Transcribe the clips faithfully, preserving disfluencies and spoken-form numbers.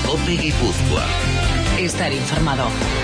COPE Guipúzcoa. Estar informado.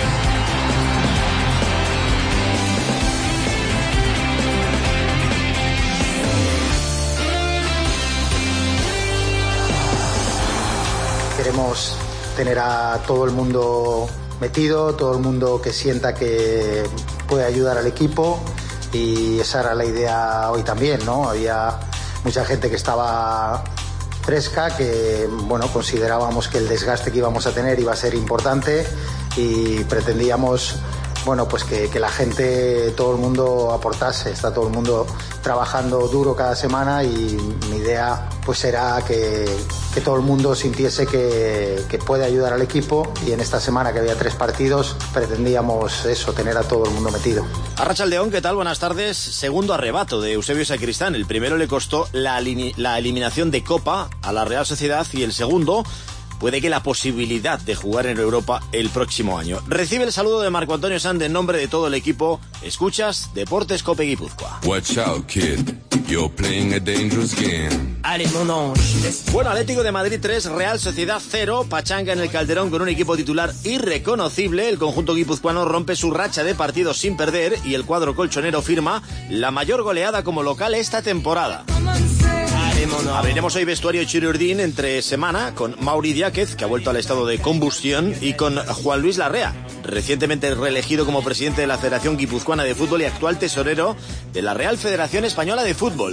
Queremos tener a todo el mundo metido, todo el mundo que sienta que puede ayudar al equipo, y esa era la idea hoy también, ¿no? Había mucha gente que estaba fresca, que bueno, considerábamos que el desgaste que íbamos a tener iba a ser importante y pretendíamos, bueno, pues que, que la gente, todo el mundo aportase. Está todo el mundo trabajando duro cada semana y mi idea pues era que, que todo el mundo sintiese que, que puede ayudar al equipo, y en esta semana que había tres partidos pretendíamos eso, tener a todo el mundo metido. Arratsaldeon, ¿qué tal? Buenas tardes. Segundo arrebato de Eusebio Sacristán. El primero le costó la, la eliminación de Copa a la Real Sociedad, y el segundo puede que la posibilidad de jugar en Europa el próximo año. Recibe el saludo de Marco Antonio Sand en nombre de todo el equipo. Escuchas Deportes COPE Guipúzcoa. Watch out, kid. You're playing a dangerous game. Bueno, Atlético de Madrid tres, Real Sociedad cero. Pachanga en el Calderón con un equipo titular irreconocible. El conjunto guipuzcoano rompe su racha de partidos sin perder y el cuadro colchonero firma la mayor goleada como local esta temporada. Abriremos hoy vestuario Chirurdín entre semana con Mauri Diáquez, que ha vuelto al estado de combustión, y con Juan Luis Larrea, recientemente reelegido como presidente de la Federación Guipuzcoana de Fútbol y actual tesorero de la Real Federación Española de Fútbol.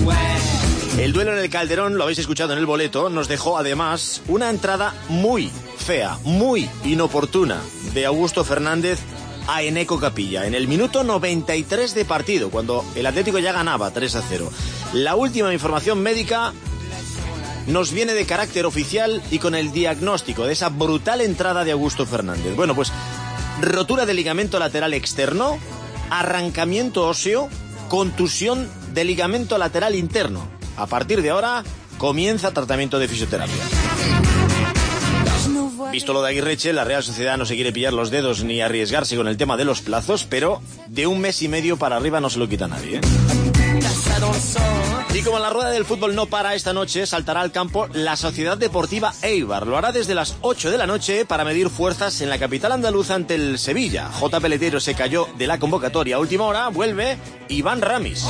El duelo en el Calderón, lo habéis escuchado en el boleto, nos dejó además una entrada muy fea, muy inoportuna de Augusto Fernández a Eneco Capilla en el minuto noventa y tres de partido, cuando el Atlético ya ganaba tres a cero. La última información médica nos viene de carácter oficial y con el diagnóstico de esa brutal entrada de Augusto Fernández. Bueno, pues rotura del ligamento lateral externo, arrancamiento óseo, contusión del ligamento lateral interno. A partir de ahora comienza tratamiento de fisioterapia. Visto lo de Aguirreche, la Real Sociedad no se quiere pillar los dedos ni arriesgarse con el tema de los plazos, pero de un mes y medio para arriba no se lo quita nadie, ¿eh? Y como la rueda del fútbol no para esta noche, saltará al campo la Sociedad Deportiva Eibar. Lo hará desde las ocho de la noche para medir fuerzas en la capital andaluza ante el Sevilla. J. Peletero se cayó de la convocatoria a última hora, vuelve Iván Ramis.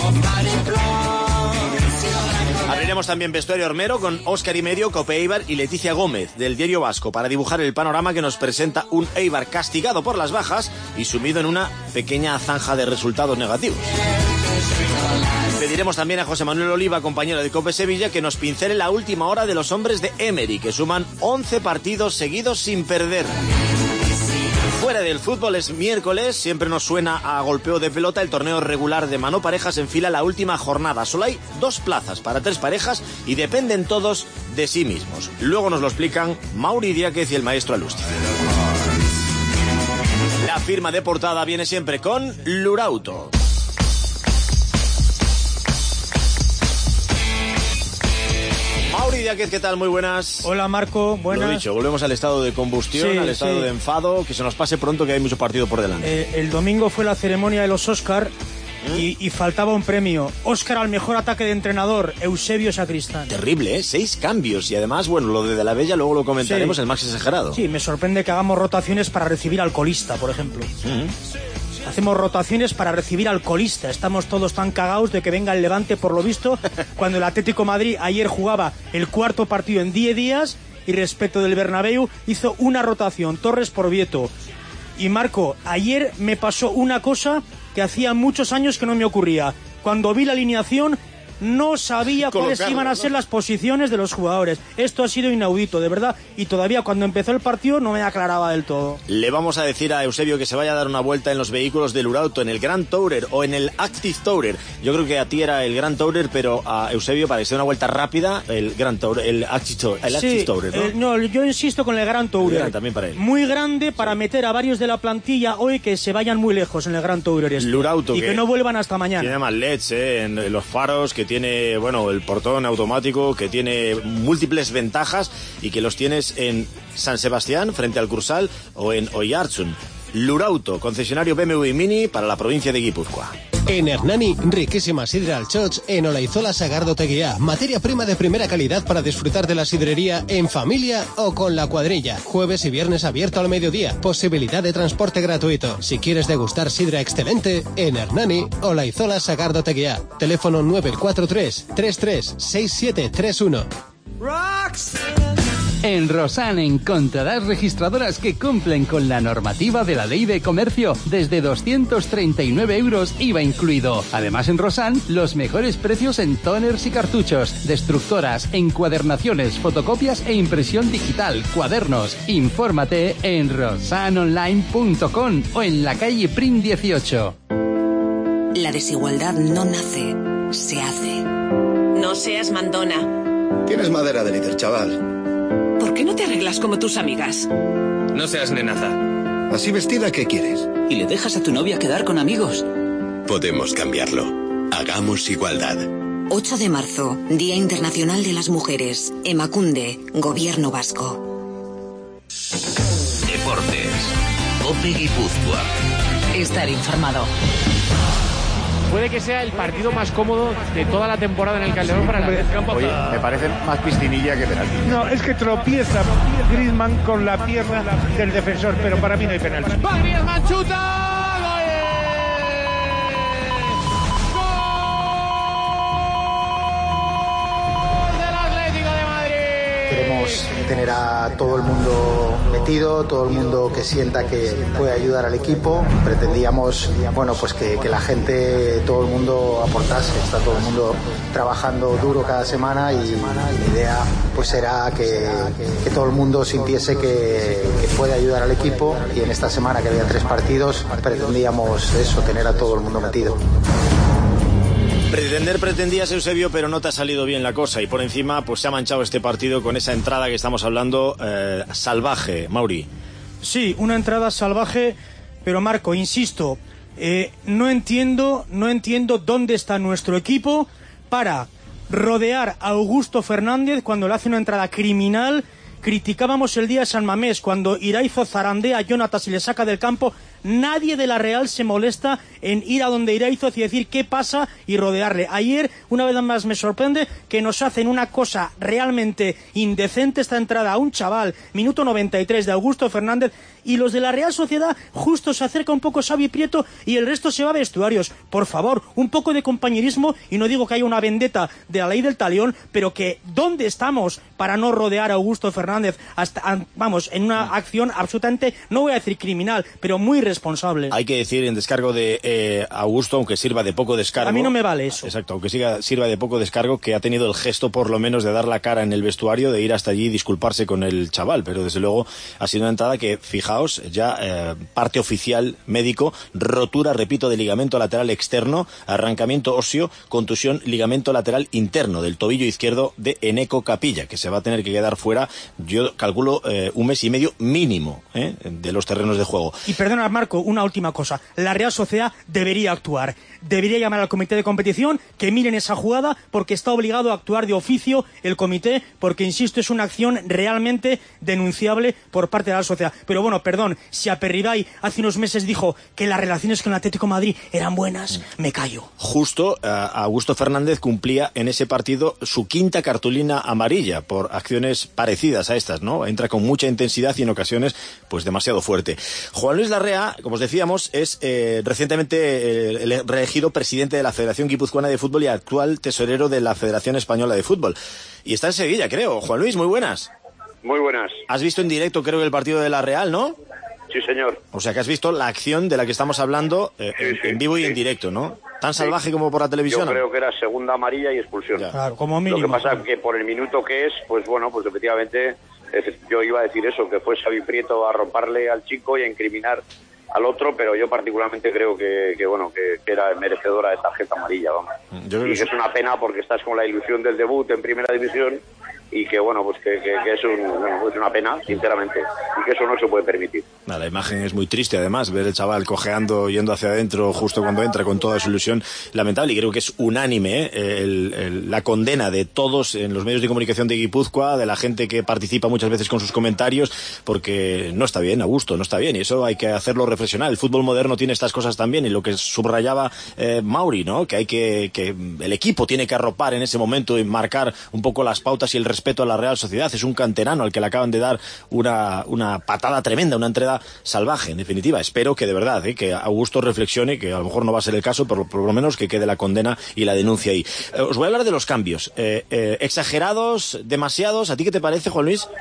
Abriremos también vestuario hormero con Óscar y Medio, Cope Eibar y Leticia Gómez del Diario Vasco para dibujar el panorama que nos presenta un Eibar castigado por las bajas y sumido en una pequeña zanja de resultados negativos. Pediremos también a José Manuel Oliva, compañero de Cope Sevilla, que nos pincele la última hora de los hombres de Emery, que suman once partidos seguidos sin perder. Fuera del fútbol es miércoles, siempre nos suena a golpeo de pelota. El torneo regular de mano parejas enfila la última jornada. Solo hay dos plazas para tres parejas y dependen todos de sí mismos. Luego nos lo explican Mauri Diáquez y el maestro Alusti. La firma de portada viene siempre con Lurauto. Mauri Diáquez, ¿qué tal? Muy buenas. Hola Marco, buenas. Lo dicho, volvemos al estado de combustión, sí, al estado sí. de enfado, que se nos pase pronto, que hay mucho partido por delante. Eh, el domingo fue la ceremonia de los Óscar ¿Mm? y, y faltaba un premio. Óscar al mejor ataque de entrenador, Eusebio Sacristán. Terrible, ¿eh? Seis cambios y además, bueno, lo de De la Bella luego lo comentaremos, sí. El más exagerado. Sí, me sorprende que hagamos rotaciones para recibir al colista, por ejemplo. ¿Mm? Hacemos rotaciones para recibir al colista. Estamos todos tan cagados de que venga el Levante, por lo visto, cuando el Atlético Madrid ayer jugaba el cuarto partido en diez días y respecto del Bernabéu hizo una rotación, Torres por Vieto. Y Marco, ayer me pasó una cosa que hacía muchos años que no me ocurría. Cuando vi la alineación no sabía cuáles iban a ser las posiciones de los jugadores. Esto ha sido inaudito, de verdad, y todavía cuando empezó el partido no me aclaraba del todo. Le vamos a decir a Eusebio que se vaya a dar una vuelta en los vehículos del Lurauto, en el Grand Tourer o en el Active Tourer. Yo creo que a ti era el Grand Tourer, pero a Eusebio, para que sea una vuelta rápida, el Grand Tourer, el Active Tourer, el Active sí, Tourer, ¿no? Eh, no, yo insisto con el Grand Tourer. El Grand, también para él. Muy grande para sí. meter a varios de la plantilla hoy que se vayan muy lejos en el Grand Tourer este. Lurauto, y que, que no vuelvan hasta mañana. Tiene más L E Ds, eh, en los faros, que tiene, bueno, el portón automático, que tiene múltiples ventajas y que los tienes en San Sebastián, frente al Cursal, o en Oiartzun. Lurauto, concesionario B M W Mini para la provincia de Guipúzcoa. En Hernani, riquísima sidra al choch en Olaizola Sagardo Teguiá. Materia prima de primera calidad para disfrutar de la sidrería en familia o con la cuadrilla. Jueves y viernes abierto al mediodía. Posibilidad de transporte gratuito. Si quieres degustar sidra excelente, en Hernani, Olaizola Sagardo Teguiá. Teléfono nueve cuatro tres, tres tres seis siete tres uno. En Rosan encontrarás registradoras que cumplen con la normativa de la Ley de Comercio desde doscientos treinta y nueve euros I V A incluido. Además, en Rosan, los mejores precios en toners y cartuchos, destructoras, encuadernaciones, fotocopias e impresión digital, cuadernos. Infórmate en rosan online punto com o en la calle Prim dieciocho. La desigualdad no nace, se hace. No seas mandona. Tienes madera de líder, chaval. ¿Por qué no te arreglas como tus amigas? No seas nenaza. ¿Así vestida qué quieres? ¿Y le dejas a tu novia quedar con amigos? Podemos cambiarlo. Hagamos igualdad. ocho de marzo, Día Internacional de las Mujeres. Emakunde, Gobierno Vasco. Deportes. COPE Guipúzcoa. Estar informado. Puede que sea el partido más cómodo de toda la temporada en el Calderón para el campo. Oye, me parece más piscinilla que penalti. No, es que tropieza Griezmann con la pierna del defensor, pero para mí no hay penalti. ¡Va Griezmann, chuta! Queremos tener a todo el mundo metido, todo el mundo que sienta que puede ayudar al equipo. Pretendíamos, bueno, pues que, que la gente, todo el mundo aportase. Está todo el mundo trabajando duro cada semana y la idea pues era que, que todo el mundo sintiese que, que puede ayudar al equipo, y en esta semana que había tres partidos pretendíamos eso, tener a todo el mundo metido. Pretender pretendías, Eusebio, pero no te ha salido bien la cosa, y por encima pues se ha manchado este partido con esa entrada que estamos hablando, eh, salvaje, Mauri. Sí, una entrada salvaje, pero Marco, insisto, eh, no entiendo, no entiendo dónde está nuestro equipo para rodear a Augusto Fernández cuando le hace una entrada criminal. Criticábamos el día de San Mamés cuando Iraizo zarandea a Jonatas y le saca del campo. Nadie de la Real se molesta en ir a donde Iraizo y decir qué pasa y rodearle. Ayer, una vez más, me sorprende que nos hacen una cosa realmente indecente, esta entrada a un chaval, minuto noventa y tres de Augusto Fernández, y los de la Real Sociedad justo se acerca un poco Xavi Prieto y el resto se va a vestuarios. Por favor, un poco de compañerismo, y no digo que haya una vendetta de la ley del talión, pero que ¿dónde estamos para no rodear a Augusto Fernández? Hasta, vamos, en una acción absolutamente, no voy a decir criminal, pero muy responsable. Hay que decir en descargo de eh, Augusto, aunque sirva de poco descargo. A mí no me vale eso. Exacto, aunque siga, sirva de poco descargo, que ha tenido el gesto por lo menos de dar la cara en el vestuario, de ir hasta allí y disculparse con el chaval, pero desde luego ha sido una entrada que, fijaos, ya eh, parte oficial médico, rotura, repito, de ligamento lateral externo, arrancamiento óseo, contusión, ligamento lateral interno del tobillo izquierdo de Eneco Capilla, que se va a tener que quedar fuera, yo calculo, eh, un mes y medio mínimo eh, de los terrenos de juego. Y perdona, Marco, una última cosa. La Real Sociedad debería actuar. Debería llamar al comité de competición que miren esa jugada, porque está obligado a actuar de oficio el comité, porque, insisto, es una acción realmente denunciable por parte de la Real Sociedad. Pero bueno, perdón, si Aperribay hace unos meses dijo que las relaciones con el Atlético de Madrid eran buenas, me callo. Justo, uh, Augusto Fernández cumplía en ese partido su quinta cartulina amarilla por acciones parecidas a estas, ¿no? Entra con mucha intensidad y en ocasiones pues demasiado fuerte. Juan Luis Larrea, como os decíamos, es eh, recientemente eh, reelegido presidente de la Federación Guipuzcoana de Fútbol y actual tesorero de la Federación Española de Fútbol. Y está en Sevilla, creo. Juan Luis, muy buenas. Muy buenas. Has visto en directo, creo, el partido de la Real, ¿no? Sí, señor. O sea, que has visto la acción de la que estamos hablando eh, sí, en, sí, en vivo y sí. en directo, ¿no? Tan salvaje sí. como por la televisión. Yo creo que era segunda amarilla y expulsión. Claro, como mínimo. Lo que pasa es que por el minuto que es, pues bueno, pues efectivamente, yo iba a decir eso, que fue Xavi Prieto a romperle al chico y a incriminar al otro, pero yo particularmente creo que, que bueno, que, que era merecedora de tarjeta amarilla, vamos. Yo creo y que es una pena porque estás con la ilusión del debut en primera división y que bueno, pues que, que, que es, un, bueno, es una pena, sinceramente, y que eso no se puede permitir. La imagen es muy triste, además, ver el chaval cojeando, yendo hacia adentro justo cuando entra con toda su ilusión, lamentable, y creo que es unánime ¿eh? el, el, la condena de todos en los medios de comunicación de Guipúzcoa, de la gente que participa muchas veces con sus comentarios, porque no está bien, Augusto, no está bien, y eso hay que hacerlo reflexionar. El fútbol moderno tiene estas cosas también, y lo que subrayaba eh, Mauri, ¿no? Que hay que, que el equipo tiene que arropar en ese momento y marcar un poco las pautas y el respeto a la Real Sociedad. Es un canterano al que le acaban de dar una, una patada tremenda, una entrega salvaje, en definitiva. Espero que de verdad, ¿eh? que Augusto reflexione, que a lo mejor no va a ser el caso, pero por lo menos que quede la condena y la denuncia ahí. Eh, os voy a hablar de los cambios. Eh, eh, ¿Exagerados? ¿Demasiados? ¿A ti qué te parece, Juan Luis?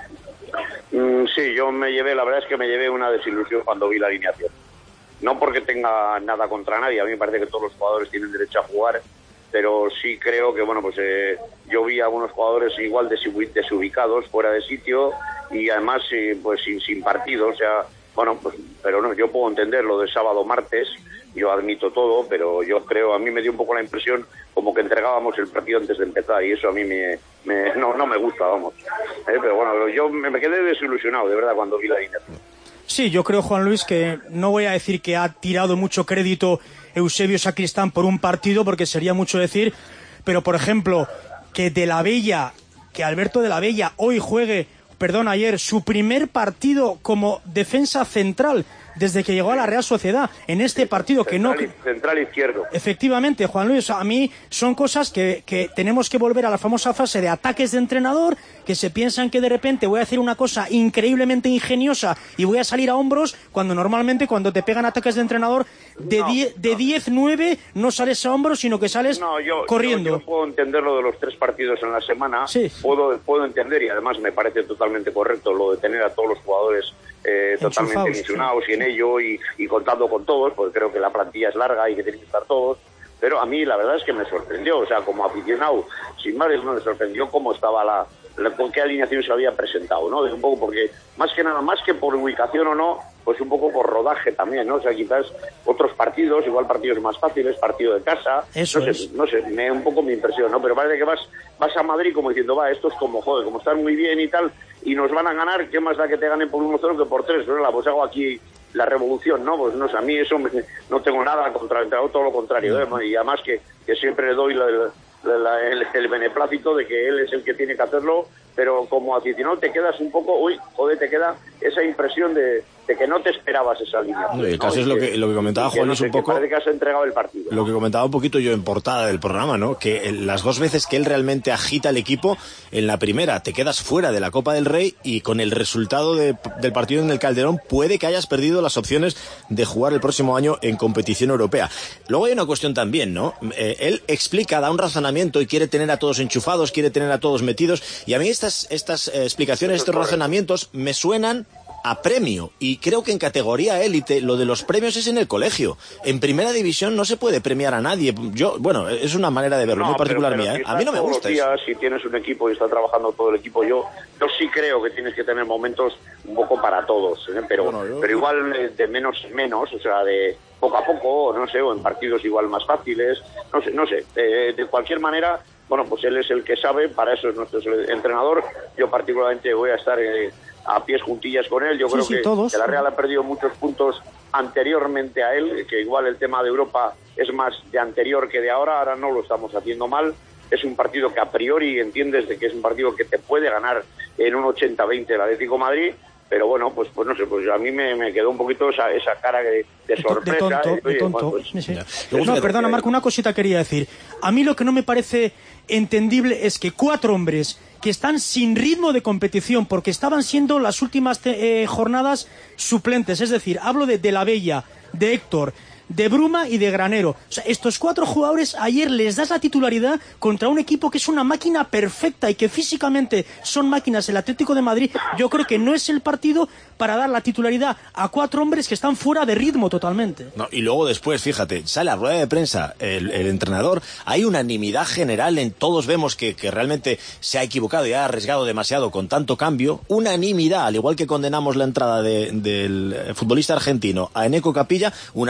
Mm, sí, yo me llevé, la verdad es que me llevé una desilusión cuando vi la alineación. No porque tenga nada contra nadie, a mí me parece que todos los jugadores tienen derecho a jugar, pero sí creo que, bueno, pues eh, yo vi a algunos jugadores igual desubicados, fuera de sitio, y además eh, pues sin, sin partido, o sea, bueno, pues, pero no, yo puedo entender lo de sábado, martes, yo admito todo, pero yo creo, a mí me dio un poco la impresión como que entregábamos el partido antes de empezar, y eso a mí me, me no, no me gusta, vamos. Eh, pero bueno, yo me, me quedé desilusionado, de verdad, cuando vi la alineación. Sí, yo creo, Juan Luis, que no voy a decir que ha tirado mucho crédito Eusebio Sacristán por un partido, porque sería mucho decir, pero por ejemplo, que de la Bella, que Alberto de la Bella hoy juegue, perdón, ayer, su primer partido como defensa central desde que llegó a la Real Sociedad, en este partido que central, no... Central izquierdo. Efectivamente, Juan Luis, a mí son cosas que, que tenemos que volver a la famosa fase de ataques de entrenador, que se piensan que de repente voy a hacer una cosa increíblemente ingeniosa y voy a salir a hombros, cuando normalmente cuando te pegan ataques de entrenador, de diez, nueve no sales a hombros, sino que sales no, yo, corriendo. Yo, yo puedo entender lo de los tres partidos en la semana, sí. puedo, puedo entender, y además me parece totalmente correcto lo de tener a todos los jugadores eh, totalmente ilusionados sí. y en ello, y, y contando con todos, porque creo que la plantilla es larga y que tienen que estar todos. Pero a mí la verdad es que me sorprendió, o sea, como aficionado, sin más, no me sorprendió cómo estaba la, la, con qué alineación se había presentado, ¿no? Un poco porque, más que nada, más que por ubicación o no, pues un poco por rodaje también, ¿no? O sea, quizás otros partidos, igual partidos más fáciles, partido de casa, Eso no sé, es. no sé, me un poco mi impresión, ¿no? Pero parece que vas, vas a Madrid como diciendo, va, esto es como, joder, como están muy bien y tal, y nos van a ganar, ¿qué más da que te ganen por uno cero que por tres? ¿No? Pues hago aquí la revolución, ¿no? Pues no sé, a mí eso me, no tengo nada contra, todo lo contrario, ¿eh? Y además que, que siempre le doy la, la, la, el, el beneplácito de que él es el que tiene que hacerlo, pero como aficionado te quedas un poco, uy, joder, te queda esa impresión de, de que no te esperabas esa línea. No, el caso ¿no? es lo que, lo que comentaba Juan Luis un poco. Parece que has entregado el partido. Lo que comentaba un poquito yo en portada del programa, ¿no? Que las dos veces que él realmente agita el equipo, en la primera te quedas fuera de la Copa del Rey y con el resultado de, del partido en el Calderón puede que hayas perdido las opciones de jugar el próximo año en competición europea. Luego hay una cuestión también, ¿no? Eh, él explica, da un razonamiento y quiere tener a todos enchufados, quiere tener a todos metidos, y a mí estas, estas eh, explicaciones, estos razonamientos me suenan a premio, y creo que en categoría élite lo de los premios es en el colegio. En primera división no se puede premiar a nadie. Yo, bueno, es una manera de verlo, no, muy particular pero, pero mía, ¿eh? Si a mí no me gusta días, eso. Si tienes un equipo y está trabajando todo el equipo, yo yo sí creo que tienes que tener momentos un poco para todos, ¿eh? pero bueno, yo, pero igual de menos en menos, o sea, de poco a poco, no sé, o en partidos igual más fáciles, no sé, no sé. Eh, de cualquier manera, bueno, pues él es el que sabe, para eso es nuestro entrenador. Yo particularmente voy a estar eh, a pies juntillas con él. Yo sí, creo sí, que, todos. que la Real ha perdido muchos puntos anteriormente a él, que igual el tema de Europa es más de anterior que de ahora, ahora no lo estamos haciendo mal. Es un partido que a priori entiendes de que es un partido que te puede ganar en un ochenta veinte el Atlético de Madrid, pero bueno, pues pues no sé, pues a mí me, me quedó un poquito esa, esa cara de, de sorpresa. De tonto, eh, oye, de tonto. Pues, sí, sí. No, perdona, Marco, una cosita quería decir. A mí lo que no me parece entendible es que cuatro hombres que están sin ritmo de competición, porque estaban siendo las últimas eh, jornadas suplentes, es decir, hablo de De la Bella, de Héctor, de Bruma y de Granero. O sea, estos cuatro jugadores ayer les das la titularidad contra un equipo que es una máquina perfecta y que físicamente son máquinas, el Atlético de Madrid. Yo creo que no es el partido para dar la titularidad a cuatro hombres que están fuera de ritmo totalmente. No, y luego después, fíjate, sale a rueda de prensa el, el entrenador, hay unanimidad general en todos, vemos que, que realmente se ha equivocado y ha arriesgado demasiado con tanto cambio, unanimidad, al igual que condenamos la entrada de, del futbolista argentino a Eneco Capilla, unanimidad también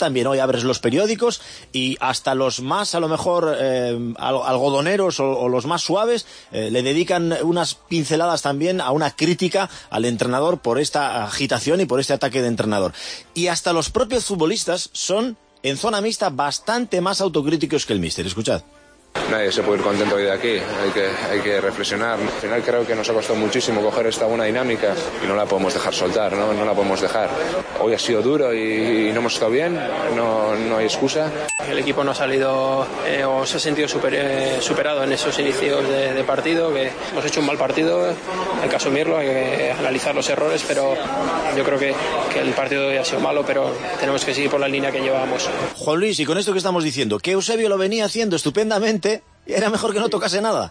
también hoy abres los periódicos y hasta los más, a lo mejor, eh, algodoneros o, o los más suaves, eh, le dedican unas pinceladas también a una crítica al entrenador por esta agitación y por este ataque de entrenador. Y hasta los propios futbolistas son, en zona mixta, bastante más autocríticos que el míster. Escuchad. Nadie se puede ir contento hoy de aquí, hay que, hay que reflexionar. Al final creo que nos ha costado muchísimo coger esta buena dinámica y no la podemos dejar soltar, no, no la podemos dejar. Hoy ha sido duro y, y no hemos estado bien, no, no hay excusa. El equipo no ha salido eh, o se ha sentido super, eh, superado en esos inicios de, de partido, que hemos hecho un mal partido, hay que asumirlo, hay que analizar los errores, pero yo creo que, que el partido de hoy ha sido malo, pero tenemos que seguir por la línea que llevábamos. Juan Luis, y con esto que estamos diciendo, que Eusebio lo venía haciendo estupendamente, era mejor que no tocase nada.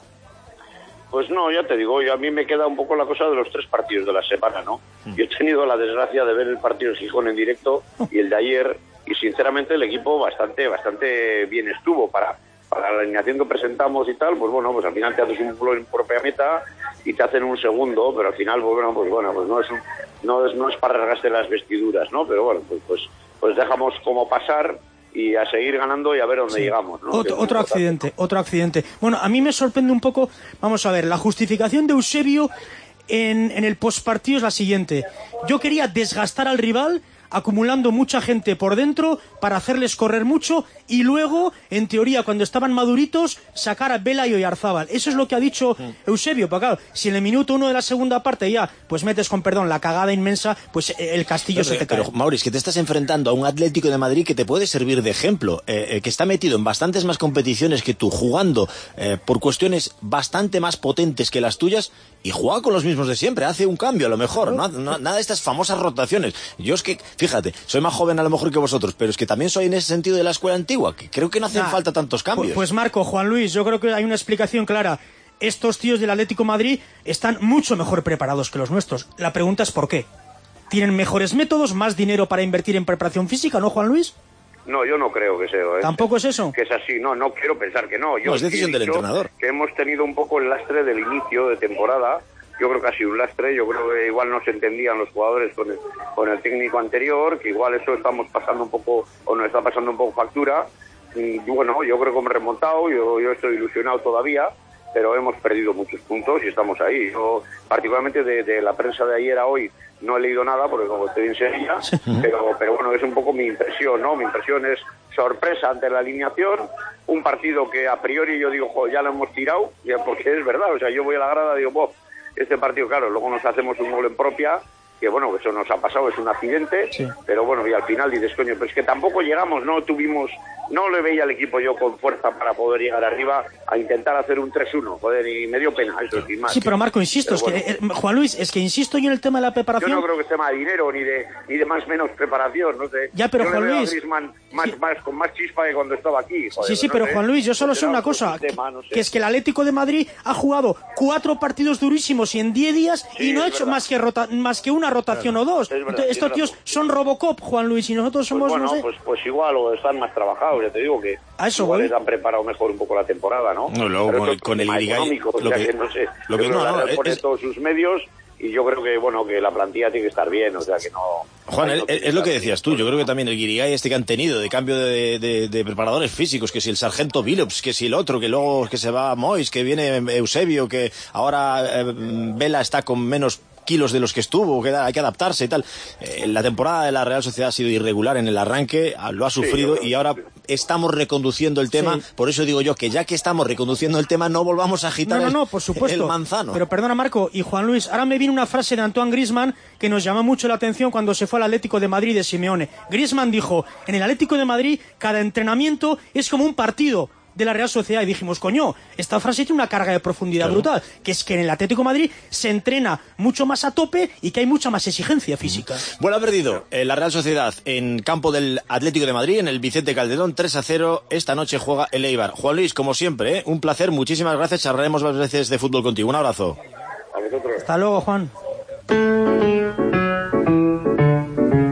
Pues no, ya te digo, yo, a mí me queda un poco la cosa de los tres partidos de la semana, ¿no? Yo he tenido la desgracia de ver el partido de Gijón en directo y el de ayer, y sinceramente el equipo bastante bastante bien estuvo para, para la alineación que presentamos y tal. Pues bueno, pues al final te haces un gol en propia meta y te hacen un segundo, pero al final, pues bueno, pues bueno, pues no es un, no es no es para rasgarse las vestiduras, ¿no? Pero bueno, pues pues, pues dejamos como pasar y a seguir ganando y a ver dónde sí. llegamos, ¿no? Otro, otro accidente, otro accidente. Bueno, a mí me sorprende un poco, vamos a ver, la justificación de Eusebio en, en el postpartido es la siguiente. Yo quería desgastar al rival acumulando mucha gente por dentro para hacerles correr mucho y luego, en teoría, cuando estaban maduritos, sacar a Vela y Oyarzábal. Eso es lo que ha dicho Eusebio. Pero claro, si en el minuto uno de la segunda parte ya pues metes, con perdón, la cagada inmensa, pues el castillo pero, se te cae. Pero, Maurice, que te estás enfrentando a un Atlético de Madrid que te puede servir de ejemplo, eh, eh, que está metido en bastantes más competiciones que tú, jugando eh, por cuestiones bastante más potentes que las tuyas, y juega con los mismos de siempre, hace un cambio a lo mejor, ¿no? No, nada de estas famosas rotaciones. Yo es que, fíjate, soy más joven a lo mejor que vosotros, pero es que también soy en ese sentido de la escuela antigua, que creo que no hacen nah, falta tantos cambios. Pues, pues Marco, Juan Luis, yo creo que hay una explicación clara. Estos tíos del Atlético de Madrid están mucho mejor preparados que los nuestros. La pregunta es ¿por qué? ¿Tienen mejores métodos, más dinero para invertir en preparación física, no, Juan Luis? No, yo no creo que sea. ¿eh? ¿Tampoco es eso? Que es así, no, no quiero pensar que no. Yo no, es decisión del entrenador. Que hemos tenido un poco el lastre del inicio de temporada. Yo creo que ha sido un lastre, yo creo que igual no se entendían los jugadores con el, con el técnico anterior, que igual eso estamos pasando un poco, o nos está pasando un poco factura. Y bueno, yo creo que hemos remontado, yo, yo estoy ilusionado todavía, pero hemos perdido muchos puntos y estamos ahí. Yo, particularmente de, de la prensa de ayer a hoy, no he leído nada, porque como estoy en Sevilla, pero, pero bueno, es un poco mi impresión, ¿no? Mi impresión es sorpresa ante la alineación, un partido que a priori yo digo, joder, ya lo hemos tirado, ya, porque es verdad, o sea, yo voy a la grada y digo, Bob, este partido, claro, luego nos hacemos un gol en propia, que bueno, eso nos ha pasado, es un accidente, sí. Pero bueno, y al final dices, coño, pero es que tampoco llegamos, no tuvimos, no le veía al equipo yo con fuerza para poder llegar arriba a intentar hacer un tres uno, joder, y me dio pena, eso sin más. Sí, pero Marco, insisto, pero es bueno. que, eh, Juan Luis, es que insisto yo en el tema de la preparación. Yo no creo que es tema de dinero, ni de ni de más menos preparación, no sé. Ya, pero yo Juan le veo Luis... a Griezmann más, sí. más, con más chispa que cuando estaba aquí. Joder, sí, sí, no pero sé. Juan Luis, yo solo sé una cosa, tema, no sé. que es que el Atlético de Madrid ha jugado cuatro partidos durísimos y en diez días sí, y no ha hecho más que, rota, más que una rotación claro. o dos. Verdad, Entonces, estos tíos son Robocop, Juan Luis, y nosotros somos, pues bueno, no sé... pues, pues igual, o están más trabajados, ya te digo que a eso igual voy. les han preparado mejor un poco la temporada, ¿no? No, luego pero con, el, con el Irigaray... O sea, que, que no sé, lo que no, no, pone es... todos sus medios y yo creo que, bueno, que la plantilla tiene que estar bien, o sea, que no... Juan, no es, es lo que decías tú, yo creo que también el Irigaray este que han tenido de cambio de, de, de preparadores físicos, que si el sargento Billups, que si el otro, que luego que se va Mois, que viene Eusebio, que ahora eh, Vela está con menos kilos de los que estuvo, que hay que adaptarse y tal. Eh, la temporada de la Real Sociedad ha sido irregular en el arranque, lo ha sufrido sí, y ahora estamos reconduciendo el tema, sí. Por eso digo yo que ya que estamos reconduciendo el tema no volvamos a agitar no, no, no, el, por supuesto. el manzano. Pero perdona Marco y Juan Luis, ahora me viene una frase de Antoine Griezmann que nos llamó mucho la atención cuando se fue al Atlético de Madrid de Simeone. Griezmann dijo, en el Atlético de Madrid cada entrenamiento es como un partido de la Real Sociedad, y dijimos, coño, esta frase tiene una carga de profundidad claro. brutal, que es que en el Atlético de Madrid se entrena mucho más a tope y que hay mucha más exigencia física. Bueno, ha perdido eh, la Real Sociedad en campo del Atlético de Madrid, en el Vicente Calderón, tres a cero, esta noche juega el Eibar. Juan Luis, como siempre, ¿eh? Un placer, muchísimas gracias, charlaremos más veces de fútbol contigo, un abrazo. A vosotros. Hasta luego, Juan.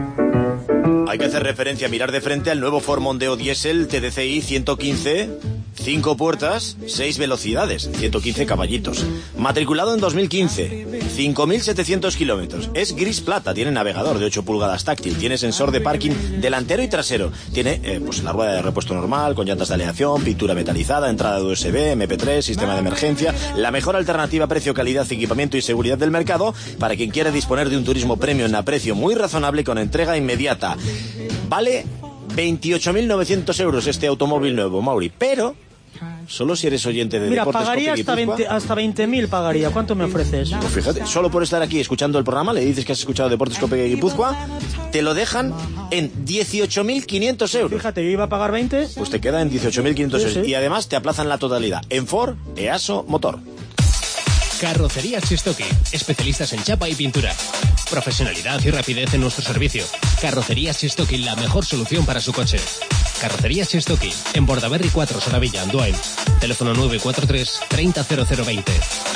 Hay que hacer referencia, mirar de frente al nuevo Ford Mondeo Diesel T D C i ciento quince cinco puertas, seis velocidades, ciento quince caballitos. Matriculado en dos mil quince, cinco mil setecientos kilómetros. Es gris plata, tiene navegador de ocho pulgadas táctil, tiene sensor de parking delantero y trasero. Tiene eh, pues la rueda de repuesto normal, con llantas de aleación, pintura metalizada, entrada de U S B, eme pe tres, sistema de emergencia. La mejor alternativa precio, calidad, equipamiento y seguridad del mercado para quien quiera disponer de un turismo premium a precio muy razonable con entrega inmediata. Vale veintiocho mil novecientos euros este automóvil nuevo, Mauri, pero solo si eres oyente de Mira, Deportes pagaría Cope hasta veinte, hasta veinte mil pagaría. ¿Cuánto me ofreces? Pues fíjate, solo por estar aquí escuchando el programa, le dices que has escuchado Deportes Cope Guipúzcoa, te lo dejan en dieciocho mil quinientos euros. Fíjate, yo iba a pagar veinte. Pues te queda en dieciocho mil quinientos Sí, euros. sí. Y además te aplazan la totalidad en Ford, EASO, Motor. Carrocerías Chistoki, especialistas en chapa y pintura. Profesionalidad y rapidez en nuestro servicio. Carrocerías Chistoki, la mejor solución para su coche. Carrocerías Chistoki, en Bordaberry cuatro, Soravilla, Andoain. Teléfono nueve cuatro tres, treinta cero cero veinte.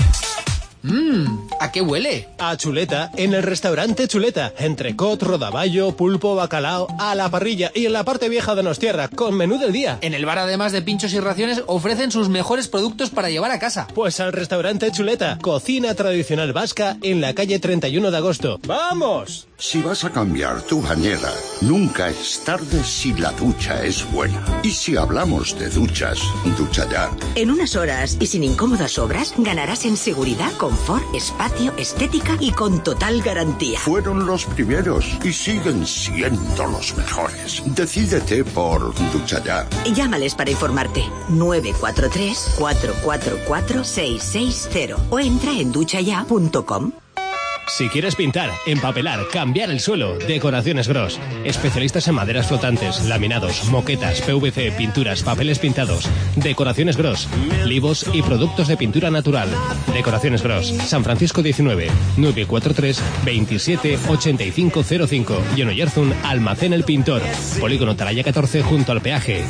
Mmm, ¿a qué huele? A chuleta, en el restaurante Chuleta. Entrecot, rodaballo, pulpo, bacalao, a la parrilla y en la parte vieja de Nostierra, con menú del día. En el bar, además de pinchos y raciones, ofrecen sus mejores productos para llevar a casa. Pues al restaurante Chuleta, cocina tradicional vasca en la calle treinta y uno de agosto. ¡Vamos! Si vas a cambiar tu bañera, nunca es tarde si la ducha es buena. Y si hablamos de duchas, ducha ya. En unas horas y sin incómodas obras, ganarás en seguridad, confort, espacio, estética y con total garantía. Fueron los primeros y siguen siendo los mejores. Decídete por ducha ya. Llámales para informarte. nueve cuatro tres, cuatro cuatro cuatro, seis seis cero o entra en ducha ya punto com. Si quieres pintar, empapelar, cambiar el suelo, Decoraciones Gros. Especialistas en maderas flotantes, laminados, moquetas, pe ve ce, pinturas, papeles pintados. Decoraciones Gros. Libos y productos de pintura natural. Decoraciones Gros. San Francisco diecinueve, nueve cuatro tres, veintisiete, ochenta y cinco cero cinco. Y en Oyarzún, Almacén El Pintor. Polígono Taraya catorce, junto al peaje.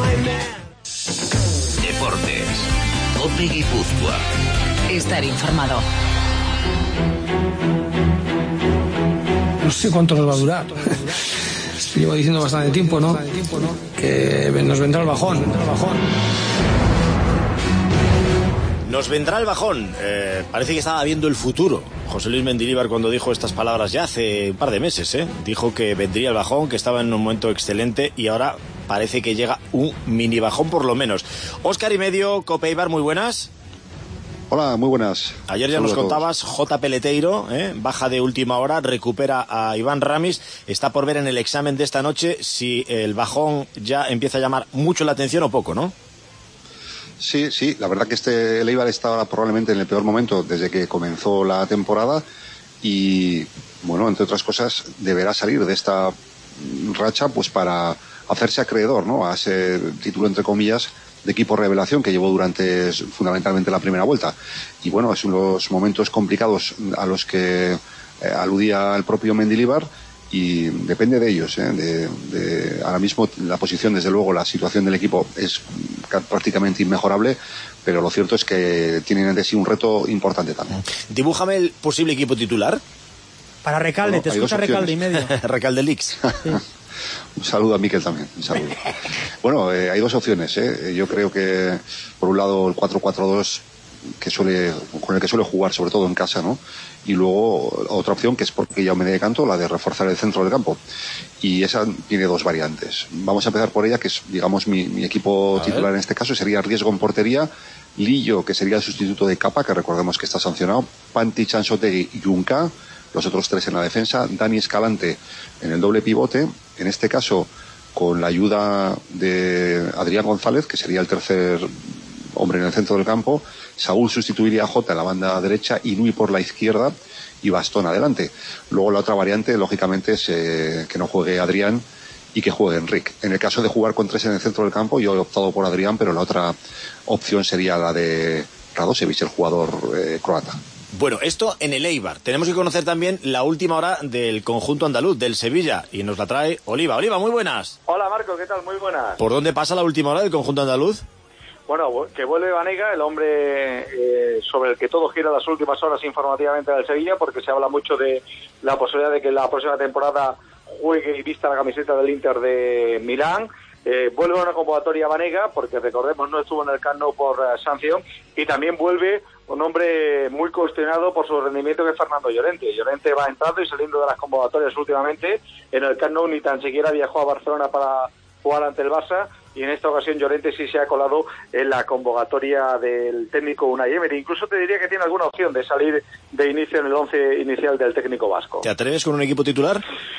Deportes. Cope Guipúzcoa. Estar informado. No sé cuánto nos va a durar. Llevo diciendo bastante tiempo, ¿no? Que nos vendrá el bajón. Nos vendrá el bajón. Eh, parece que estaba viendo el futuro José Luis Mendilibar cuando dijo estas palabras ya hace un par de meses, ¿eh? Dijo que vendría el bajón, que estaba en un momento excelente y ahora parece que llega un mini bajón por lo menos. Óscar y medio, Cope Eibar, muy buenas. Hola, muy buenas. Ayer ya Saludos nos contabas, J. Peleteiro, ¿eh? baja de última hora, recupera a Iván Ramis. Está por ver en el examen de esta noche si el bajón ya empieza a llamar mucho la atención o poco, ¿no? Sí, sí, la verdad que este el Eibar está ahora probablemente en el peor momento desde que comenzó la temporada y, bueno, entre otras cosas, deberá salir de esta racha pues para hacerse acreedor, ¿no?, a ese título, entre comillas, de equipo revelación que llevó durante fundamentalmente la primera vuelta. Y bueno, es unos momentos complicados a los que eh, aludía el propio Mendilibar y depende de ellos, ¿eh? de, de, ahora mismo la posición, desde luego, la situación del equipo es prácticamente inmejorable, pero lo cierto es que tienen ante sí un reto importante también. Dibújame el posible equipo titular. Para Recalde, bueno, te escucha Recalde y medio. Recalde Lix. Sí. Un saludo a Miquel también, un saludo. Bueno, eh, hay dos opciones, ¿eh? Yo creo que, por un lado, el cuatro cuatro dos, que suele, con el que suele jugar, sobre todo en casa, ¿no? Y luego otra opción, que es porque ya me decanto, la de reforzar el centro del campo. Y esa tiene dos variantes. Vamos a empezar por ella, que es, digamos, mi, mi equipo a titular ver. En este caso. Sería Riesgo en portería, Lillo, que sería el sustituto de Capa, que recordemos que está sancionado, Panti, Chansotegui y Junca. Los otros tres en la defensa, Dani Escalante en el doble pivote, en este caso con la ayuda de Adrián González, que sería el tercer hombre en el centro del campo. Saúl sustituiría a Jota en la banda derecha, Inui por la izquierda y Bastón adelante. Luego la otra variante, lógicamente, es eh, que no juegue Adrián y que juegue Enric. En el caso de jugar con tres en el centro del campo, yo he optado por Adrián, pero la otra opción sería la de Radosevic, el jugador eh, croata. Bueno, esto en el Eibar. Tenemos que conocer también la última hora del conjunto andaluz, del Sevilla, y nos la trae Oliva. Oliva, muy buenas. Hola, Marco, ¿qué tal? Muy buenas. ¿Por dónde pasa la última hora del conjunto andaluz? Bueno, que vuelve Banega, el hombre eh, sobre el que todo gira las últimas horas informativamente del Sevilla, porque se habla mucho de la posibilidad de que la próxima temporada juegue y vista la camiseta del Inter de Milán. Eh, vuelve a una convocatoria Banega, porque recordemos no estuvo en el Camp Nou por uh, sanción, y también vuelve un hombre muy cuestionado por su rendimiento, que es Fernando Llorente. Llorente va entrando y saliendo de las convocatorias últimamente. En el Camp Nou ni tan siquiera viajó a Barcelona para jugar ante el Barça, y en esta ocasión Llorente sí se ha colado en la convocatoria del técnico Unai Emery. Incluso te diría que tiene alguna opción de salir de inicio en el once inicial del técnico vasco. ¿Te atreves con un equipo titular?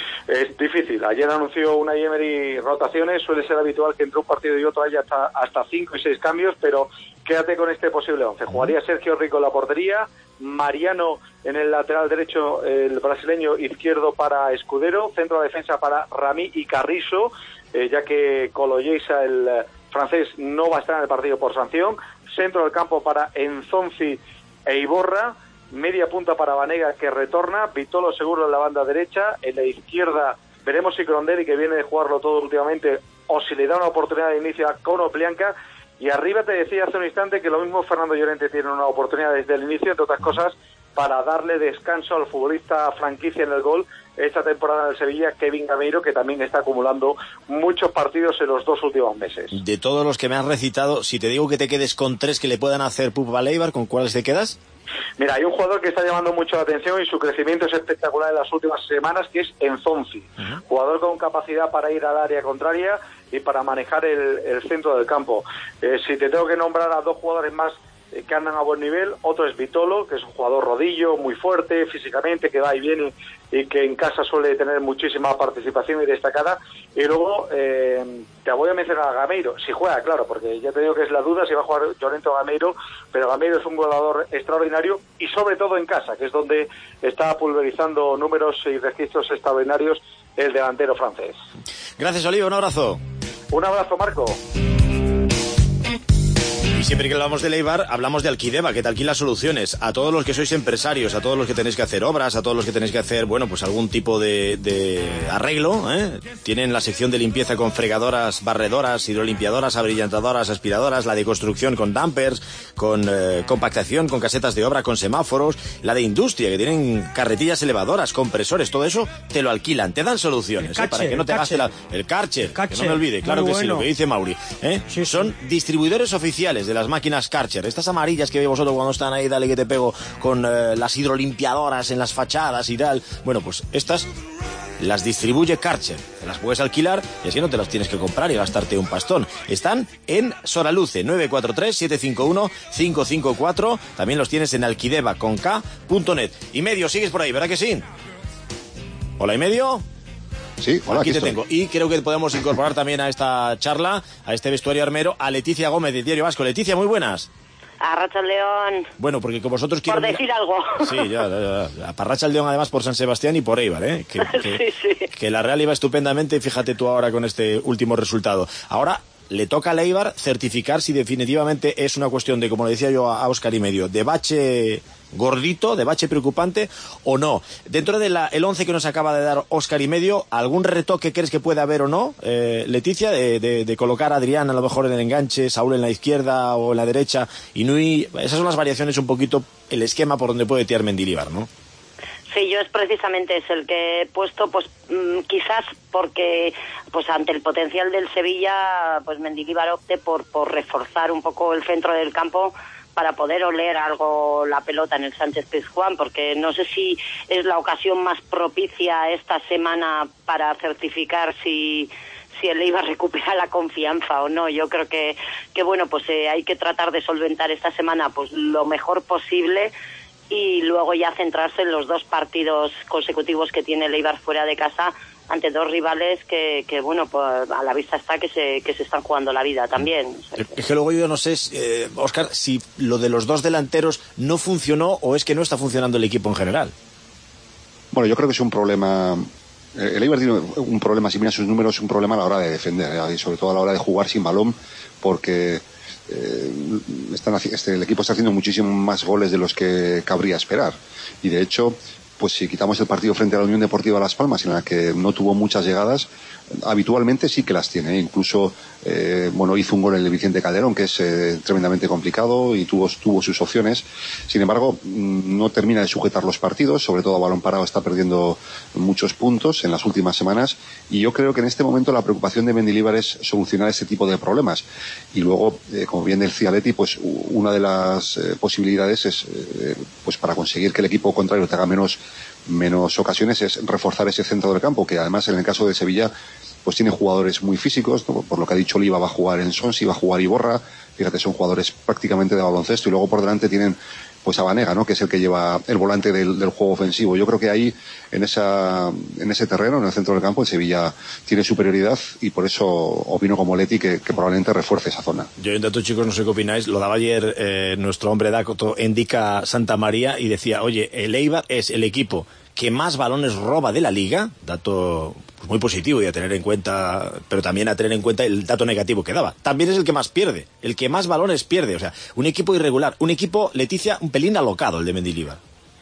Es difícil. Ayer anunció Unai Emery rotaciones. Suele ser habitual que entre un partido y otro haya hasta, hasta cinco y seis cambios, pero quédate con este posible once. Jugaría Sergio Rico en la portería, Mariano en el lateral derecho, el brasileño, izquierdo para Escudero, centro de defensa para Rami y Carrizo, eh, ya que Coloyeisa, el eh, francés, no va a estar en el partido por sanción. Centro del campo para Enzonzi e Iborra, media punta para Banega, que retorna, Vitolo seguro en la banda derecha, en la izquierda veremos si Crondelli, que viene de jugarlo todo últimamente, o si le da una oportunidad de inicio a Konoplyanka. Y arriba te decía hace un instante que lo mismo Fernando Llorente tiene una oportunidad desde el inicio, entre otras cosas, para darle descanso al futbolista franquicia en el gol esta temporada en el Sevilla, Kevin Gameiro, que también está acumulando muchos partidos en los dos últimos meses. De todos los que me has recitado, si te digo que te quedes con tres que le puedan hacer pupa a Leibar, ¿con cuáles te quedas? Mira, hay un jugador que está llamando mucho la atención y su crecimiento es espectacular en las últimas semanas, que es Enzonzi. Uh-huh. Jugador con capacidad para ir al área contraria y para manejar el, el centro del campo. Eh, si te tengo que nombrar a dos jugadores más eh, que andan a buen nivel, otro es Vitolo, que es un jugador rodillo, muy fuerte físicamente, que va y viene y que en casa suele tener muchísima participación y destacada. Y luego eh, te voy a mencionar a Gameiro, si juega, claro, porque ya te digo que es la duda si va a jugar Llorente o Gameiro, pero Gameiro es un goleador extraordinario y sobre todo en casa, que es donde está pulverizando números y registros extraordinarios el delantero francés. Gracias, Oliva, un abrazo. Un abrazo, Marco. Y siempre que hablamos de Leibar, hablamos de Alquideva, que te alquila soluciones. A todos los que sois empresarios, a todos los que tenéis que hacer obras, a todos los que tenéis que hacer, bueno, pues algún tipo de, de arreglo, ¿eh? Tienen la sección de limpieza con fregadoras, barredoras, hidrolimpiadoras, abrillantadoras, aspiradoras, la de construcción con dampers, con eh, compactación, con casetas de obra, con semáforos, la de industria, que tienen carretillas elevadoras, compresores, todo eso te lo alquilan, te dan soluciones, ¿eh? Para que no te gaste la... El Karcher, que no me olvide, claro que sí, lo que dice Mauri, ¿eh? Sí, sí. Son distribuidores oficiales de las máquinas Karcher, estas amarillas que veis vosotros cuando están ahí, dale que te pego, con eh, las hidrolimpiadoras en las fachadas y tal. Bueno, pues estas las distribuye Karcher, te las puedes alquilar y así no te las tienes que comprar y gastarte un pastón. Están en Soraluce, nueve cuatro tres, siete cinco uno, cinco cinco cuatro. También los tienes en alquideva con K punto net. Y Medio, sigues por ahí, ¿verdad que sí? Hola, ¿y Medio? Sí, hola, aquí, aquí te estoy. tengo. Y creo que podemos incorporar también a esta charla, a este vestuario armero, a Leticia Gómez del Diario Vasco. Leticia, muy buenas. Arratsaldeon. Bueno, porque con vosotros quiero... Por decir algo. Sí, ya, ya, ya. Arratsaldeon además por San Sebastián y por Eibar, ¿eh? Que, que, sí, sí. que la Real iba estupendamente y fíjate tú ahora con este último resultado. Ahora le toca a Eibar certificar si definitivamente es una cuestión de, como le decía yo a Óscar y Medio, de bache gordito, de bache preocupante o no. Dentro del el once que nos acaba de dar Óscar y Medio, ¿algún retoque crees que puede haber o no, eh, Leticia, de, de, de colocar a Adrián a lo mejor en el enganche, Saúl en la izquierda o en la derecha, y Nui? Esas son las variaciones un poquito, el esquema por donde puede tirar Mendilibar, ¿no? Sí, yo es precisamente es el que he puesto, pues mmm, quizás porque pues ante el potencial del Sevilla, pues Mendilibar opte por, por reforzar un poco el centro del campo para poder oler algo la pelota en el Sánchez Pizjuán, porque no sé si es la ocasión más propicia esta semana para certificar si si el Eibar recupera la confianza o no. Yo creo que, que bueno, pues eh, hay que tratar de solventar esta semana pues lo mejor posible y luego ya centrarse en los dos partidos consecutivos que tiene el Eibar fuera de casa ante dos rivales que, que bueno, pues a la vista está que se que se están jugando la vida también. Es que luego yo no sé, eh, Óscar, si lo de los dos delanteros no funcionó o es que no está funcionando el equipo en general. Bueno, yo creo que es un problema... El Eibar tiene un problema, si mira sus números, un problema a la hora de defender, y sobre todo a la hora de jugar sin balón, porque eh, están, este, el equipo está haciendo muchísimos más goles de los que cabría esperar. Y de hecho, pues si quitamos el partido frente a la Unión Deportiva Las Palmas, en la que no tuvo muchas llegadas, habitualmente sí que las tiene, ¿eh? Incluso eh, bueno, hizo un gol en el Vicente Calderón, que es eh, tremendamente complicado, y tuvo, tuvo sus opciones. Sin embargo, no termina de sujetar los partidos, sobre todo a balón parado está perdiendo muchos puntos en las últimas semanas, y yo creo que en este momento la preocupación de Mendilibar es solucionar ese tipo de problemas. Y luego, eh, como bien decía Leti, pues una de las eh, posibilidades es, eh, pues para conseguir que el equipo contrario te haga menos menos ocasiones, es reforzar ese centro del campo, que además en el caso de Sevilla pues tiene jugadores muy físicos, ¿no? Por lo que ha dicho Oliva, va a jugar en Sonsi, va a jugar Iborra, fíjate, son jugadores prácticamente de baloncesto, y luego por delante tienen pues a Banega, ¿no? Que es el que lleva el volante del, del juego ofensivo. Yo creo que ahí, en esa en ese terreno, en el centro del campo, el Sevilla tiene superioridad, y por eso opino como Leti que, que probablemente refuerce esa zona. Yo en datos, chicos, no sé qué opináis, lo daba ayer eh, nuestro hombre Dacoto, Indica Santa María, y decía, oye, el Eibar es el equipo que más balones roba de la liga, dato pues, muy positivo y a tener en cuenta, pero también a tener en cuenta el dato negativo que daba. También es el que más pierde, el que más balones pierde, o sea, un equipo irregular, un equipo, Leticia, un pelín alocado el de Mendilibar.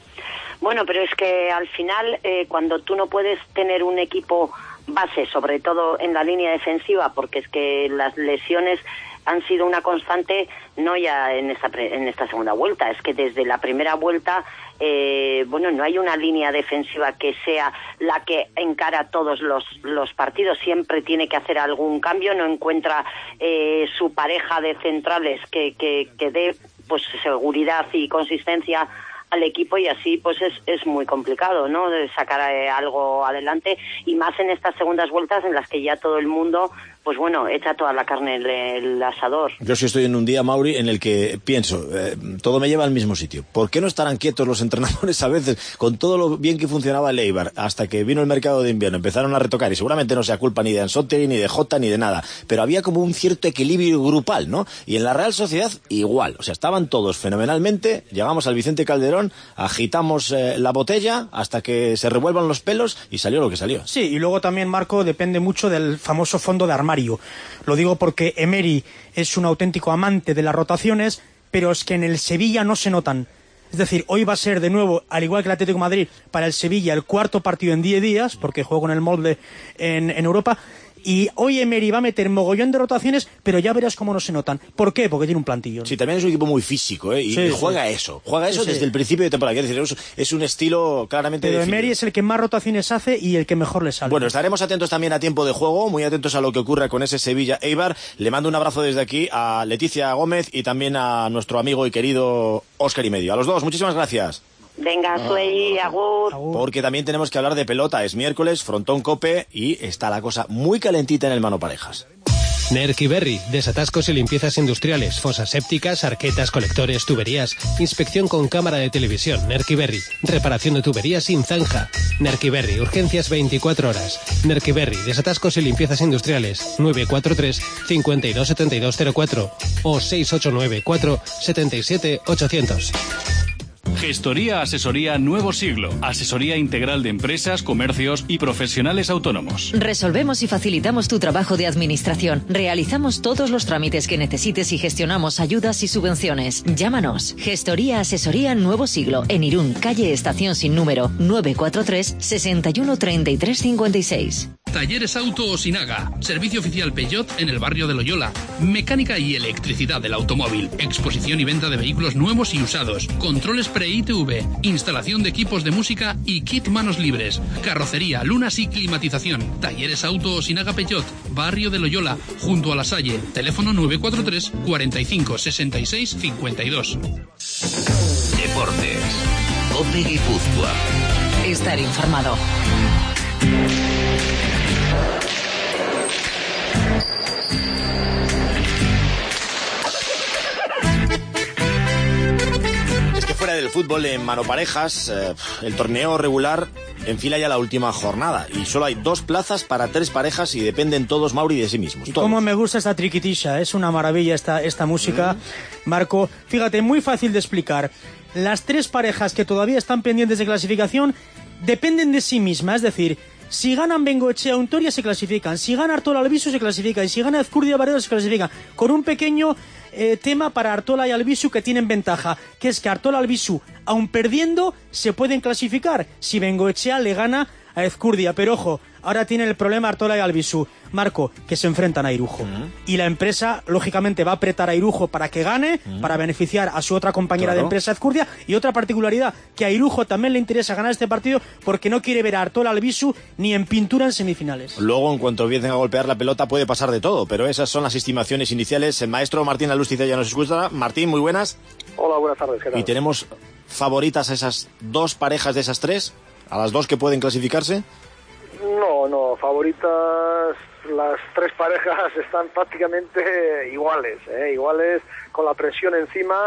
Bueno, pero es que al final, eh, cuando tú no puedes tener un equipo base, sobre todo en la línea defensiva, porque es que las lesiones han sido una constante, no ya en esta pre, en esta segunda vuelta, es que desde la primera vuelta, eh, bueno, no hay una línea defensiva que sea la que encara todos los, los partidos, siempre tiene que hacer algún cambio, no encuentra eh, su pareja de centrales que, que, que dé pues seguridad y consistencia al equipo, y así pues es, es muy complicado, ¿no?, de sacar eh, algo adelante, y más en estas segundas vueltas en las que ya todo el mundo pues bueno, echa toda la carne en el asador. Yo sí estoy en un día, Mauri, en el que pienso, eh, todo me lleva al mismo sitio. ¿Por qué no estarán quietos los entrenadores a veces, con todo lo bien que funcionaba el Eibar, hasta que vino el mercado de invierno, empezaron a retocar, y seguramente no sea culpa ni de Ansoteri, ni de Jota, ni de nada, pero había como un cierto equilibrio grupal, ¿no? Y en la Real Sociedad igual, o sea, estaban todos fenomenalmente, llegamos al Vicente Calderón, agitamos eh, la botella hasta que se revuelvan los pelos y salió lo que salió. Sí, y luego también, Marco, depende mucho del famoso fondo de armario. Lo digo porque Emery es un auténtico amante de las rotaciones, pero es que en el Sevilla no se notan. Es decir, hoy va a ser de nuevo, al igual que el Atlético de Madrid, para el Sevilla el cuarto partido en diez días, porque juega con el Molde en, en Europa. Y hoy Emery va a meter mogollón de rotaciones, pero ya verás cómo no se notan. ¿Por qué? Porque tiene un plantillo. Sí, también es un equipo muy físico, ¿eh? Y, sí, y juega sí. eso. Juega eso sí, desde sí. el principio de temporada. Quiero decir, es un estilo claramente Pero definido. Emery es el que más rotaciones hace y el que mejor le sale. Bueno, estaremos atentos también a tiempo de juego, muy atentos a lo que ocurra con ese Sevilla Eibar. Le mando un abrazo desde aquí a Leticia Gómez y también a nuestro amigo y querido Óscar y Medio. A los dos, muchísimas gracias. Venga, Suey, agur. Porque también tenemos que hablar de pelota. Es miércoles, Frontón Cope, y está la cosa muy calentita en el Mano Parejas. Nerquiberri, desatascos y limpiezas industriales, fosas sépticas, arquetas, colectores, tuberías, inspección con cámara de televisión. Nerquiberri, reparación de tuberías sin zanja. Nerquiberri, urgencias veinticuatro horas. Nerquiberri, desatascos y limpiezas industriales. nueve cuatro tres, cinco dos siete dos cero cuatro o seis ocho nueve cuatro siete siete ocho cero cero. Gestoría Asesoría Nuevo Siglo. Asesoría integral de empresas, comercios y profesionales autónomos. Resolvemos y facilitamos tu trabajo de administración. Realizamos todos los trámites que necesites y gestionamos ayudas y subvenciones. Llámanos. Gestoría Asesoría Nuevo Siglo. En Irún, calle Estación sin número, nueve cuatro tres, seis uno, tres tres cinco seis. Talleres Auto Osinaga. Servicio oficial Peugeot en el barrio de Loyola. Mecánica y electricidad del automóvil. Exposición y venta de vehículos nuevos y usados. Controles pre-I T V. Instalación de equipos de música y kit manos libres. Carrocería, lunas y climatización. Talleres Auto Osinaga Peugeot. Barrio de Loyola. Junto a La Salle. Teléfono nueve cuatro tres, cuarenta y cinco, sesenta y seis, cincuenta y dos. Deportes. COPE Guipúzcoa. Estar informado. Es que fuera del fútbol en Mano Parejas, eh, el torneo regular enfila ya la última jornada y solo hay dos plazas para tres parejas y dependen todos, Mauri, de sí mismos. Y cómo me gusta esta triquitisha, es una maravilla esta, esta música, mm. Marco. Fíjate, muy fácil de explicar. Las tres parejas que todavía están pendientes de clasificación dependen de sí mismas, es decir, si ganan Bengoechea Untoria se clasifican, si gana Artola Albisu se clasifican, y si gana Ezcurdia Varela se clasifican, con un pequeño eh, tema para Artola y Albisu que tienen ventaja, que es que Artola y Albisu, aun perdiendo, se pueden clasificar si Bengoechea le gana a Ezcurdia. Pero ojo, ahora tiene el problema Artola y Albisu, Marco, que se enfrentan a Irujo. Uh-huh. Y la empresa, lógicamente, va a apretar a Irujo para que gane, uh-huh. para beneficiar a su otra compañera claro. de empresa, Ezcurdia. Y otra particularidad, que a Irujo también le interesa ganar este partido porque no quiere ver a Artola Albisu ni en pintura en semifinales. Luego, en cuanto empiecen a golpear la pelota, puede pasar de todo, pero esas son las estimaciones iniciales. El maestro Martín Alustiza ya nos escucha. Martín, muy buenas. Hola, buenas tardes. ¿Qué tal? Y tenemos favoritas a esas dos parejas de esas tres, a las dos que pueden clasificarse. No, no, favoritas, las tres parejas están prácticamente iguales, ¿eh? iguales, con la presión encima,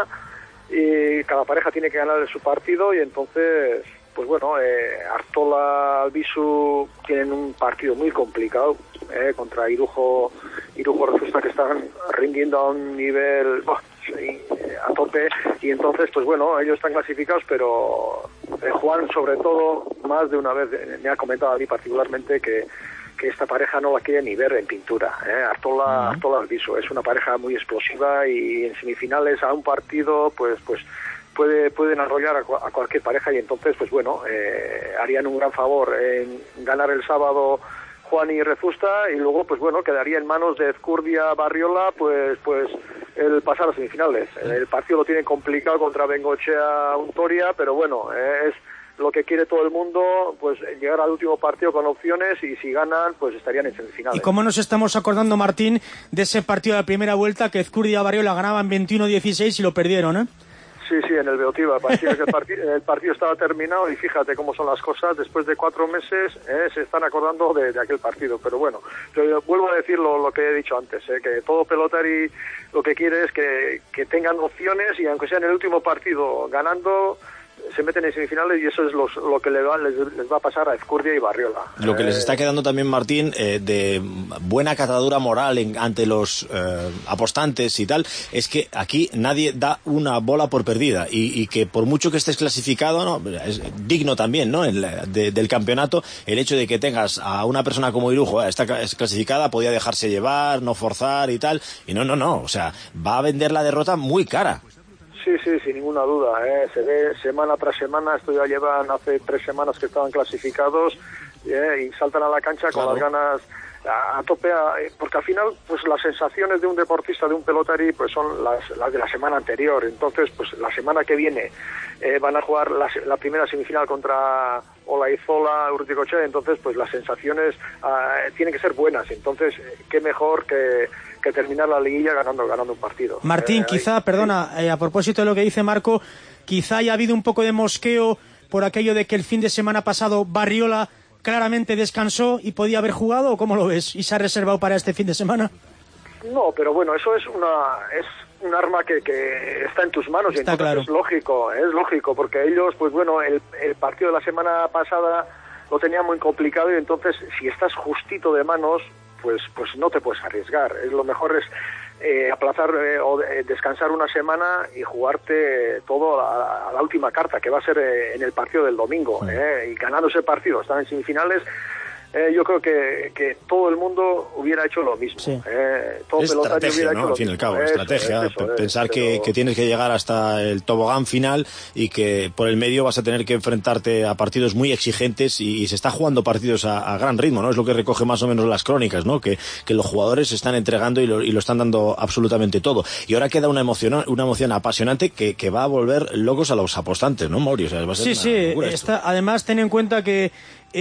y cada pareja tiene que ganar su partido, y entonces, pues bueno, eh, Artola, Albisu tienen un partido muy complicado, eh, contra Irujo, Irujo Rezusta, que están rindiendo a un nivel oh, sí, a tope, y entonces, pues bueno, ellos están clasificados, pero eh, Juan, sobre todo, más de una vez me ha comentado a mí particularmente que que esta pareja no la quiere ni ver en pintura, ¿eh? Artola, uh-huh. Artola Albisu es una pareja muy explosiva, y en semifinales a un partido pues pues puede pueden arrollar a, a cualquier pareja, y entonces pues bueno, eh, harían un gran favor en ganar el sábado Juan y Rezusta, y luego pues bueno, quedaría en manos de Ezcurdia Barriola pues pues el pasar a semifinales. El partido lo tienen complicado contra Bengoechea Untoria, pero bueno, eh, es lo que quiere todo el mundo, pues llegar al último partido con opciones, y si ganan, pues estarían en semifinales. ¿Y cómo nos estamos acordando, Martín, de ese partido de la primera vuelta que Ezcurdia Barriola ganaban veintiuno dieciséis y lo perdieron, eh? Sí, sí, en el Beotiva. Parecía que el, parti- el partido estaba terminado, y fíjate cómo son las cosas. Después de cuatro meses eh, se están acordando de, de aquel partido. Pero bueno, yo vuelvo a decir lo, lo que he dicho antes, eh, que todo pelotari lo que quiere es que, que tengan opciones, y aunque sea en el último partido ganando, se meten en semifinales, y eso es los, lo que les va, les, les va a pasar a Ezcurdia y Barriola. Lo que eh, les está quedando también, Martín, eh, de buena catadura moral en, ante los eh, apostantes y tal, es que aquí nadie da una bola por perdida, y, y que por mucho que estés clasificado, ¿no? Es digno también, ¿no? El, de, del campeonato, el hecho de que tengas a una persona como Irujo, eh, está clasificada, podía dejarse llevar, no forzar y tal, y no, no, no, o sea, va a vender la derrota muy cara. Sí, sí, sin ninguna duda, ¿eh? Se ve semana tras semana. Esto ya llevan hace tres semanas que estaban clasificados, ¿eh? Y saltan a la cancha con claro. las ganas a, a tope, a, porque al final pues las sensaciones de un deportista, de un pelotari, pues son las, las de la semana anterior. Entonces, pues la semana que viene eh, van a jugar la, la primera semifinal contra Olaizola, Urticochea, entonces pues las sensaciones uh, tienen que ser buenas. Entonces, qué mejor que que terminar la liguilla ganando ganando un partido. Martín, eh, quizá, ahí, perdona, sí. eh, a propósito de lo que dice Marco, quizá haya habido un poco de mosqueo por aquello de que el fin de semana pasado Barriola claramente descansó y podía haber jugado, ¿o cómo lo ves? ¿Y se ha reservado para este fin de semana? No, pero bueno, eso es una es un arma que, que está en tus manos, y está entonces claro. es lógico, es lógico, porque ellos, pues bueno, el, el partido de la semana pasada lo tenían muy complicado, y entonces si estás justito de manos, pues pues no te puedes arriesgar. Es lo mejor es eh, aplazar eh, o eh, descansar una semana y jugarte todo a, a la última carta, que va a ser eh, en el partido del domingo, sí. eh, y ganando ese partido, están en semifinales. Eh, yo creo que, que todo el mundo hubiera hecho lo mismo. Sí. Eh, todo es estrategia, ¿no? Al fin y al cabo, eso, estrategia. Eso, eso, pensar es, que, pero... que tienes que llegar hasta el tobogán final, y que por el medio vas a tener que enfrentarte a partidos muy exigentes, y, y se está jugando partidos a, a gran ritmo, ¿no? Es lo que recoge más o menos las crónicas, ¿no? Que, que los jugadores se están entregando y lo, y lo están dando absolutamente todo. Y ahora queda una emoción, una emoción apasionante que, que va a volver locos a los apostantes, ¿no, Mauri? O sea, va a ser sí, una sí. Está, además, ten en cuenta que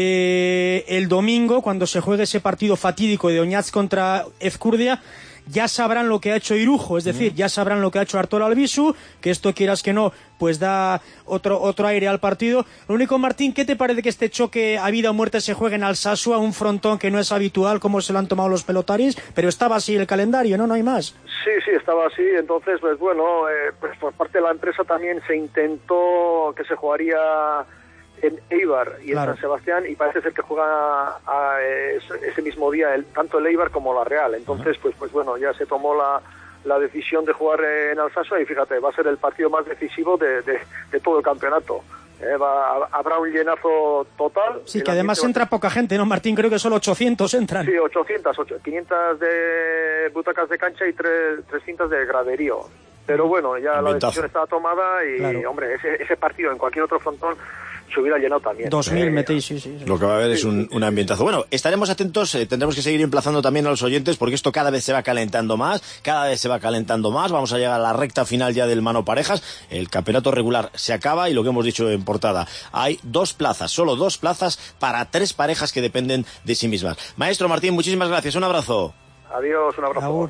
Eh, el domingo, cuando se juegue ese partido fatídico de Oñaz contra Ezcurdia, ya sabrán lo que ha hecho Irujo, es decir, ya sabrán lo que ha hecho Artola Albisu, que esto, quieras que no, pues da otro otro aire al partido. Lo único, Martín, ¿qué te parece que este choque a vida o muerte se juegue en Alsasua, un frontón que no es habitual como se lo han tomado los pelotaris, pero estaba así el calendario, ¿no? No hay más. Sí, sí, estaba así. Entonces, pues bueno, eh, pues por parte de la empresa también se intentó que se jugaría en Eibar y en claro. San Sebastián, y parece ser que juega a, a ese, ese mismo día el, tanto el Eibar como la Real. Entonces, uh-huh. pues pues bueno, ya se tomó la, la decisión de jugar en Alsasua, y fíjate, va a ser el partido más decisivo de, de, de todo el campeonato. Eh, va, habrá un llenazo total. Sí, que además entra va... poca gente, ¿no, Martín? Creo que solo ochocientos entran. Sí, ochocientos, quinientas de butacas de cancha y tres, trescientas de graderío. Pero bueno, ya la decisión estaba tomada, y claro. hombre, ese, ese partido en cualquier otro frontón se hubiera llenado también. Dos mil Eh, metéis, sí, sí, sí. Lo que va a haber es un, un ambientazo. Bueno, estaremos atentos, eh, tendremos que seguir emplazando también a los oyentes porque esto cada vez se va calentando más, cada vez se va calentando más, vamos a llegar a la recta final ya del mano parejas, el campeonato regular se acaba y lo que hemos dicho en portada, hay dos plazas, solo dos plazas para tres parejas que dependen de sí mismas. Maestro Martín, muchísimas gracias, un abrazo. Adiós, un abrazo. Agur.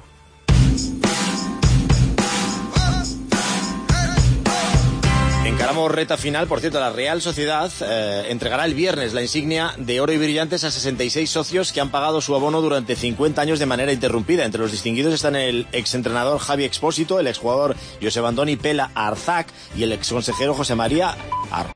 Encaramos reta final, por cierto, la Real Sociedad eh, entregará el viernes la insignia de oro y brillantes a sesenta y seis socios que han pagado su abono durante cincuenta años de manera interrumpida. Entre los distinguidos están el exentrenador Javi Expósito, el exjugador José Andoni Pela Arzac y el exconsejero José María Ar